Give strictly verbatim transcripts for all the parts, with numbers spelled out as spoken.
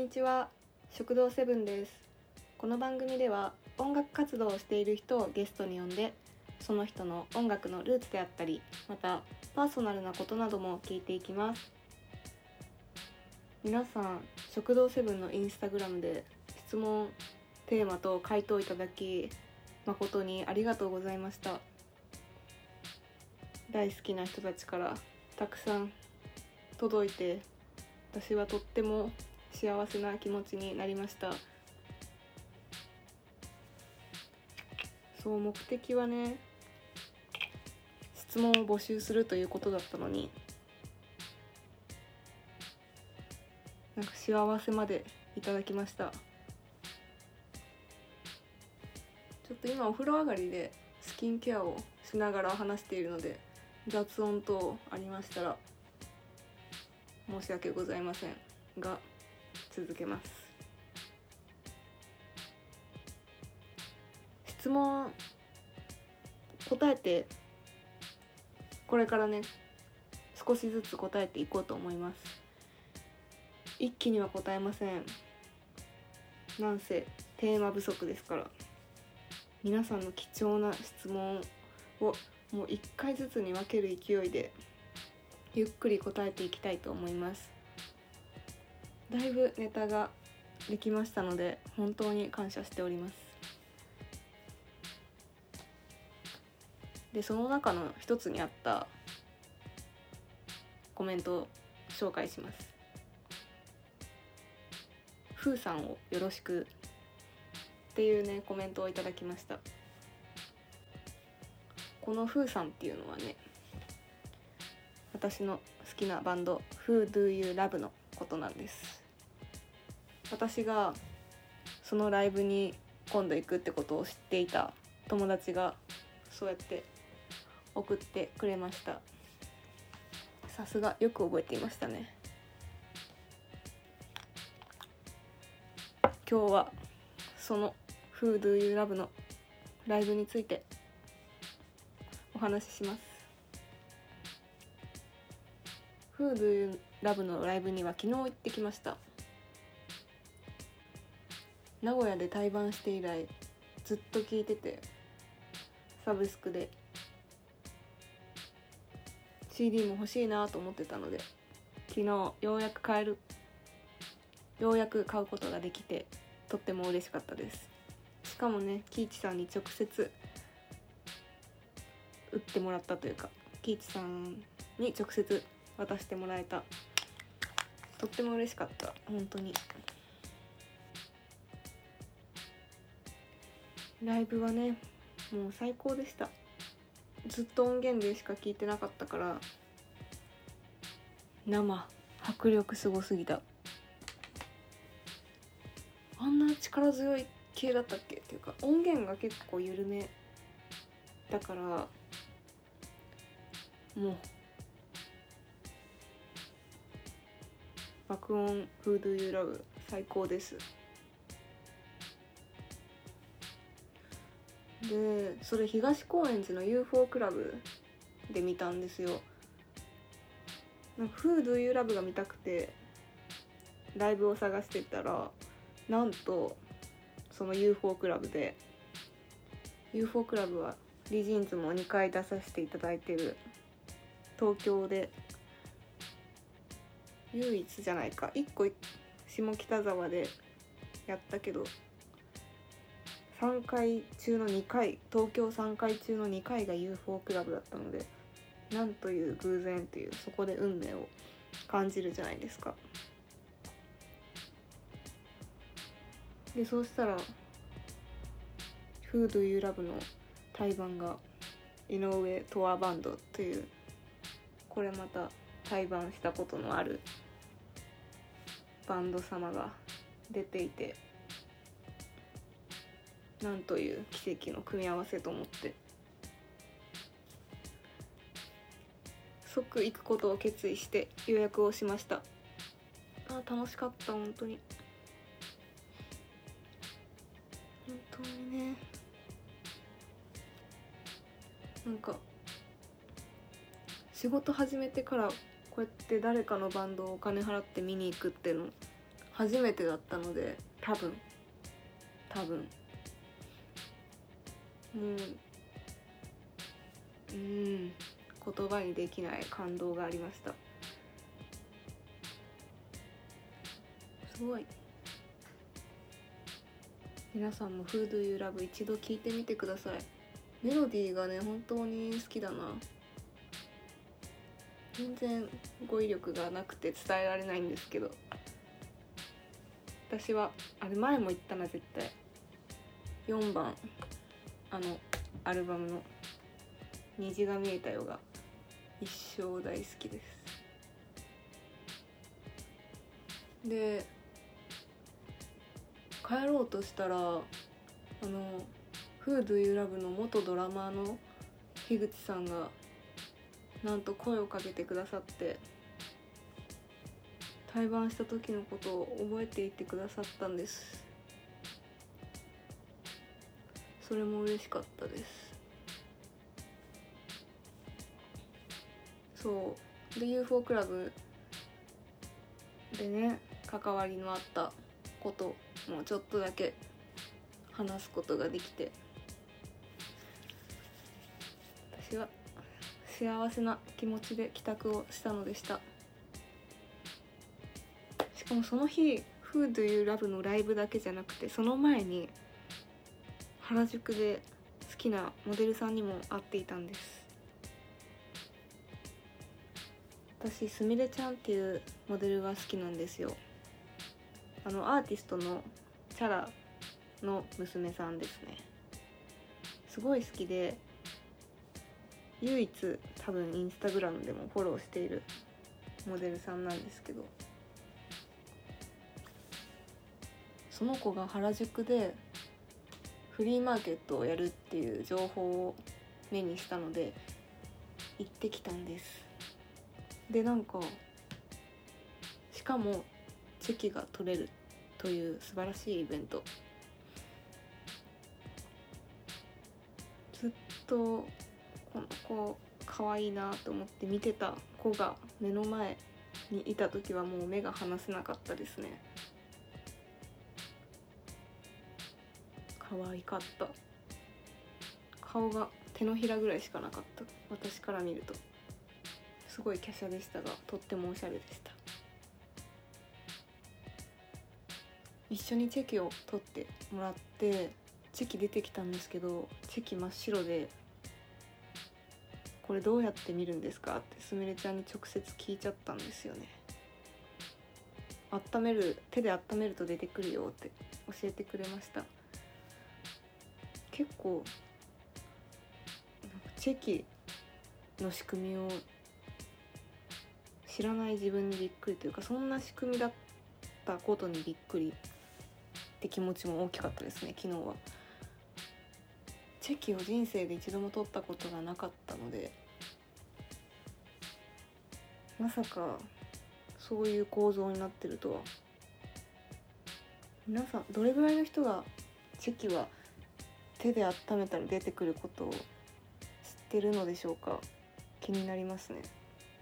にちは、食堂セブンです。この番組では音楽活動をしている人をゲストに呼んで、その人の音楽のルーツであったり、またパーソナルなことなども聞いていきます。皆さん、食堂セブンのインスタグラムで質問、テーマと回答いただき、誠にありがとうございました。大好きな人たちからたくさん届いて、私はとっても幸せな気持ちになりました。そう、目的はね、質問を募集するということだったのに、なんか幸せまでいただきました。ちょっと今お風呂上がりでスキンケアをしながら話しているので、雑音等ありましたら申し訳ございませんが、続けます。質問答えて、これからね少しずつ答えていこうと思います。一気には答えません。なんせテーマ不足ですから。皆さんの貴重な質問をもう一回ずつに分ける勢いでゆっくり答えていきたいと思います。だいぶネタができましたので本当に感謝しております。で、その中の一つにあったコメントを紹介します。ふうさんをよろしくっていうねコメントをいただきました。このふうさんっていうのはね、私の好きなバンド Who Do You Love のことなんです。私がそのライブに今度行くってことを知っていた友達がそうやって送ってくれました。さすが、よく覚えていましたね。今日はその Who Do You Love のライブについてお話しします。Who Do You Love のライブには昨日行ってきました。名古屋で対バンして以来ずっと聴いてて、サブスクで シーディー も欲しいなと思ってたので、昨日ようやく買えるようやく買うことができてとっても嬉しかったです。しかもね、キイチさんに直接売ってもらったというか、キイチさんに直接渡してもらえた。とっても嬉しかった、本当に。ライブはね、もう最高でした。ずっと音源でしか聞いてなかったから、生迫力すごすぎた。あんな力強い系だったっけっていうか、音源が結構緩めだから、もう爆音 Who Do You Love 最高です。で、それ東高円寺の ユーフォー クラブで見たんですよ。なんか Who Do You Love が見たくてライブを探してたら、なんとその ユーフォー クラブで、 ユーフォー クラブはリジンズもにかい出させていただいてる東京で唯一じゃないか、いっこ下北沢でやったけど、さんかい中のにかい、東京さんかい中のにかいが ユーフォー クラブだったので、なんという偶然っていう、そこで運命を感じるじゃないですか。で、そうしたら Who Do You Love の対バンが井上トアバンドという、これまた対バンしたことのあるバンド様が出ていて、なんという奇跡の組み合わせと思って、即行くことを決意して予約をしました。あ、楽しかった、本当に本当にね。なんか仕事始めてからこうやって誰かのバンドをお金払って見に行くっていうの初めてだったので、多分多分もううん言葉にできない感動がありました。すごい。皆さんも Who Do You Love 一度聞いてみてください。メロディーがね本当に好きだな。全然語彙力がなくて伝えられないんですけど、私はあれ前も言ったな絶対、よんばんあのアルバムの虹が見えたよが一生大好きです。で帰ろうとしたら、あの Who Do You Love の元ドラマーの樋口さんがなんと声をかけてくださって、対バンした時のことを覚えていてくださったんです。それも嬉しかったです。そうで ユーフォー クラブでね関わりのあったこともちょっとだけ話すことができて、私は幸せな気持ちで帰宅をしたのでした。しかもその日 Who Do You Love のライブだけじゃなくて、その前に原宿で好きなモデルさんにも会っていたんです。私すみれちゃんっていうモデルが好きなんですよ。あのアーティストのチャラの娘さんですね。すごい好きで、唯一多分インスタグラムでもフォローしているモデルさんなんですけど、その子が原宿でフリーマーケットをやるっていう情報を目にしたので行ってきたんです。でなんかしかもチェキが取れるという素晴らしいイベント。ずっとこの子可愛いなと思って見てた子が目の前にいた時はもう目が離せなかったですね。可愛かった。顔が手のひらぐらいしかなかった。私から見るとすごい華奢でしたが、とってもおしゃれでした。一緒にチェキを取ってもらって、チェキ出てきたんですけど、チェキ真っ白で、これどうやって見るんですかってすみれちゃんに直接聞いちゃったんですよね。温める手で温めると出てくるよって教えてくれました。結構なんかチェキの仕組みを知らない自分にびっくりというか、そんな仕組みだったことにびっくりって気持ちも大きかったですね。昨日はチェキを人生で一度も取ったことがなかったので、まさかそういう構造になってるとは。皆さんどれぐらいの人がチェキは手で温めたら出てくることを知ってるのでしょうか。気になりますね。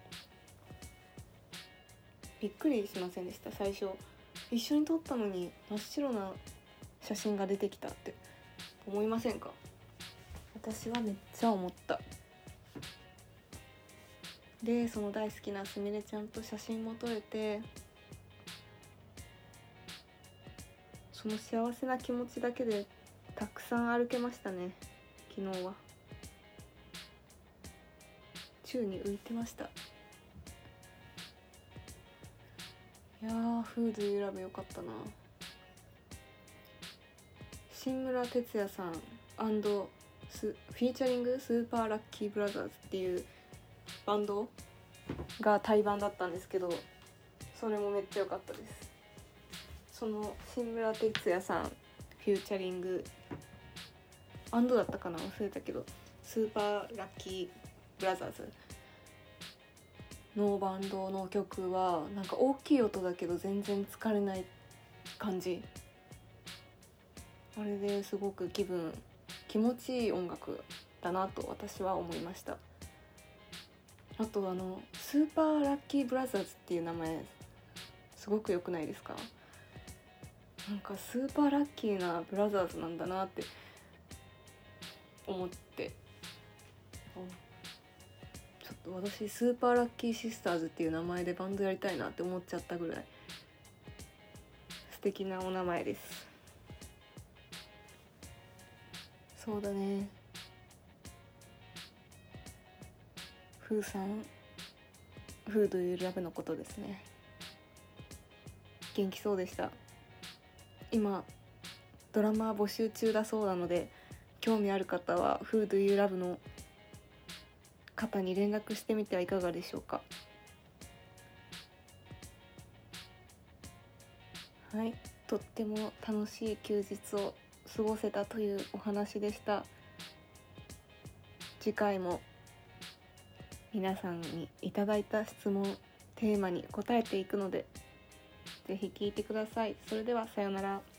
びっくりしませんでした？最初一緒に撮ったのに真っ白な写真が出てきたって思いませんか？私はめっちゃ思った。でその大好きなすみれちゃんと写真も撮れて、その幸せな気持ちだけでたくさん歩けましたね。昨日は宙に浮いてました。いやー Who Do You Love よかったな。新村哲也さんスフィーチャリングスーパーラッキーブラザーズっていうバンドが対バンだったんですけど、それもめっちゃ良かったです。その新村哲也さんフューチャリングバンドだったかな、忘れたけど、スーパーラッキーブラザーズのバンドの曲はなんか大きい音だけど全然疲れない感じ。あれですごく気分気持ちいい音楽だなと私は思いました。あとあのスーパーラッキーブラザーズっていう名前すごく良くないですか？ なんかスーパーラッキーなブラザーズなんだなって思って、ちょっと私スーパーラッキーシスターズっていう名前でバンドやりたいなって思っちゃったぐらい素敵なお名前です。そうだね、ふーさん、フードユーラブのことですね。元気そうでした。今ドラマ募集中だそうなので、興味ある方はフードユーラブの方に連絡してみてはいかがでしょうか。はい、とっても楽しい休日を過ごせたというお話でした。次回も皆さんにいただいた質問テーマに答えていくので、ぜひ聞いてください。それではさようなら。